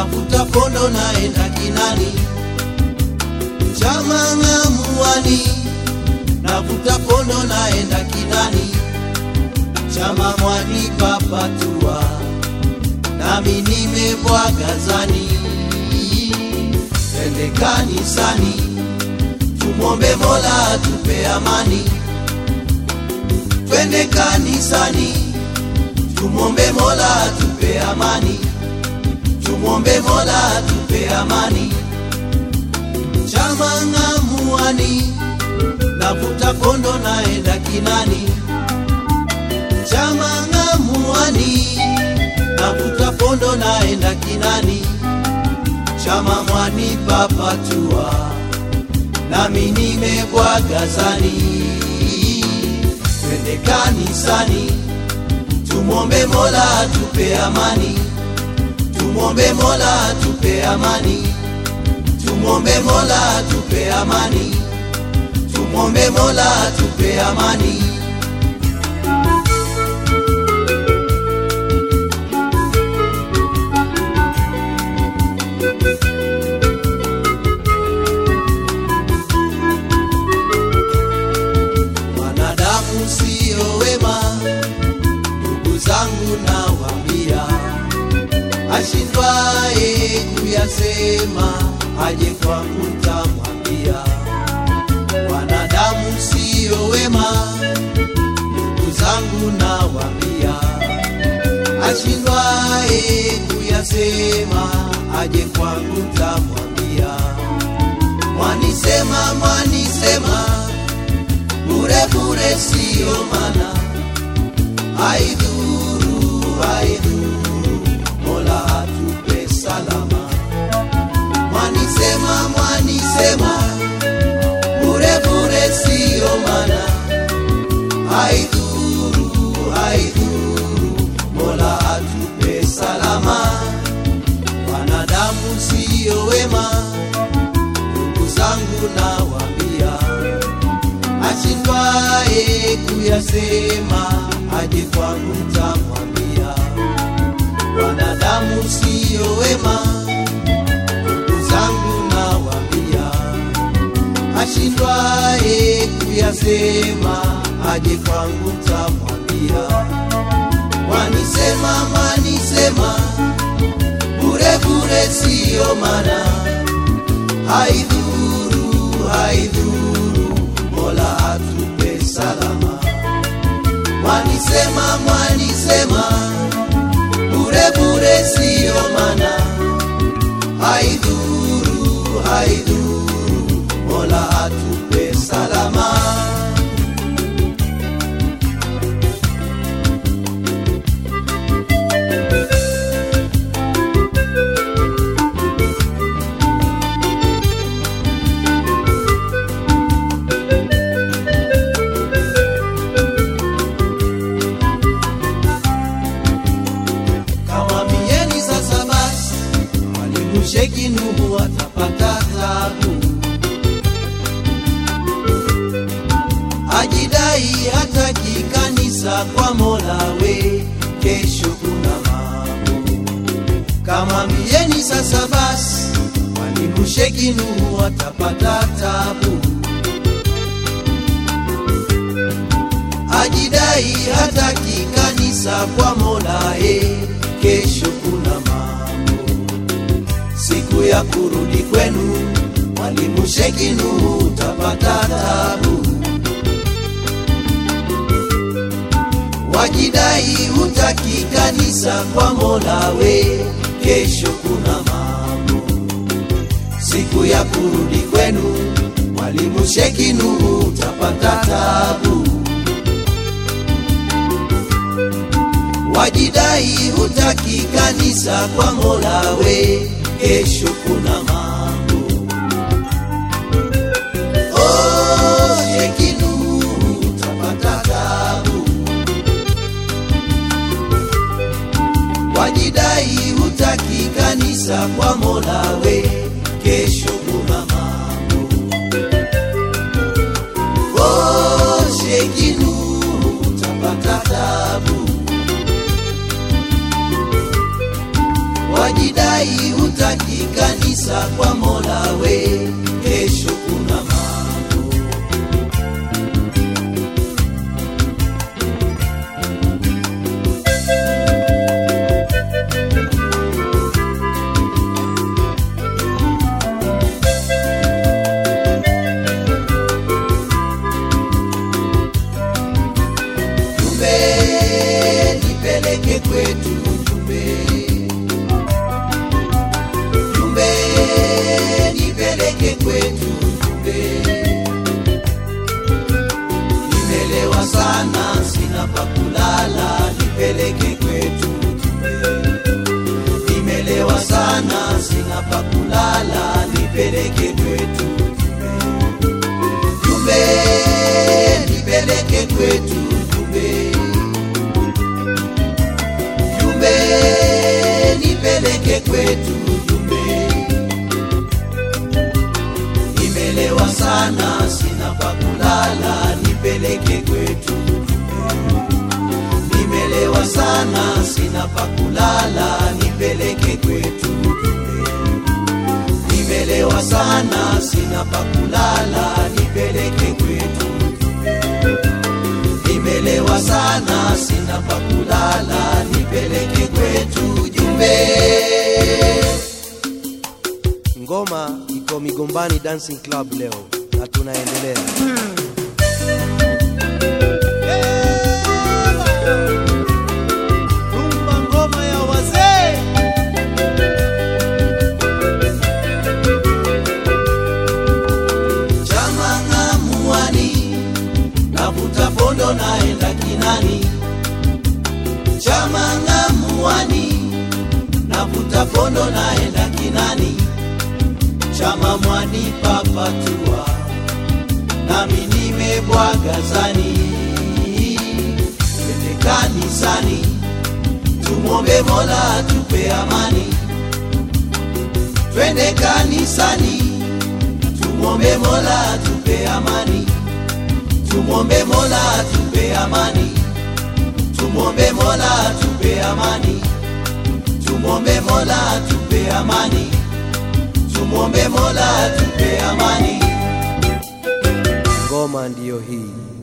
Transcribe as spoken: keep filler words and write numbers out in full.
navuta kondo naenda Kinani, chama ng'amuani, navuta kondo naenda Kinani, chama mwani papatua, nami nimebwaga zani. Twende kanisani, tumwombe Mola atupe amani. Twende kanisani, tumwombe Mola atupe amani. Tumwombe Mola atupe amani. Chama ng'amuani, navuta kondo naenda Kinani, chama ng'amuani, navuta kondo naenda Kinani, chama mwani papatua, nami nimebwaga zani. Twende kanisani, tumwombe Mola atupe amani. Tumwombe Mola atupe amani. Tumwombe Mola atupe amani. Tumwombe Mola atupe amani. Wanadamu sio wema, ndugu zangu nawaambia, ashindwaye kuyasema aje kwangu nitamwambia. Wanadamu sio wema, ndugu zangu nawaambia, ashindwaye kuyasema aje kwangu nitamwambia. Mwanisema, mwanisema, bure bure sio maana, haidhuru, haidhuru, Mola atupe salama. Mwanisema, mwanisema, bure bure sio maana, haidhuru, haidhuru, Mola atupe salama. Wanadamu sio wema, ndugu zangu nawaambia, ashindwaye kuyasema aje kwangu nitamwambia. Wanadamu sio wema, ndugu zangu nawaambia, ashindwaye kuyasema aje kwangu nitamwambia. Wanisema, wanisema, bure bure sio maana, haidhuru, haidhuru, Mola atupe salama. Wanisema, wanisema, bure bure sio maana, haidhuru, haidhuru, Mola atupe salama. Sheki Nuhu atapata tabu, ajidai hataki kanisa kwa Mola we, kesho kuna mambo. Kama mieni sasa basi, mwalimu Sheki Nuhu atapata tabu, ajidai hataki kanisa kwa Mola we, kesho kuna mambo. Siku ya kurudi kwenu, mwalimu Sheki Nuhu utapata tabu, wajidai hutaki kanisa kwa Mola we, kesho kuna mambo. Siku ya kurudi kwenu, mwalimu Sheki Nuhu utapata tabu, wajidai hutaki kanisa kwa Mola we, kesho kuna mambo. Oh, Sheki Nuhu utapata tabu, wajidai hutaki kanisa kwa Mola we, kesho kuna mambo. Oh, Sheki Nuhu utapata tabu, wajidai hutaki hatutaki kanisa kwa Mola we, kesho kuna mambo. Jumbe nipeleke kwetu, jumbe jumbe nipeleke kwetu, jumbe nimelewa sana sina pa kulala, nipeleke kwetu, jumbe nimelewa sana sina pa kulala, nipeleke kwetu, jumbe jumbe nipeleke kwetu, jumbe jumbe nipeleke kwetu, jumbe nimelewa sana sina pa kulala, nipeleke kwetu, nimelewa sana sina pa kulala, nipeleke kwetu, nimelewa sana sina pa kulala, nipeleke kwetu, nimelewa sana sina pa kulala, nipeleke kwetu, jumbe. Ngoma iko Migombani Dancing Club leo na tunaendelea. Rumba ngoma ya wazee. Chama ngamuani, navuta pondo naenda Kinani. Chama ngamuani, navuta pondo naenda Kinani. Chama mwani papatua, nami nimebwaga zani. Twende kanisani, tumwombe Mola atupe amani. Twende kanisani, tumwombe Mola atupe amani. Tumwombe Mola atupe amani. Tumwombe Mola atupe amani. Tumwombe Mola atupe amani. Tumwombe Mola atupe amani. Ngoma ndiyo hii.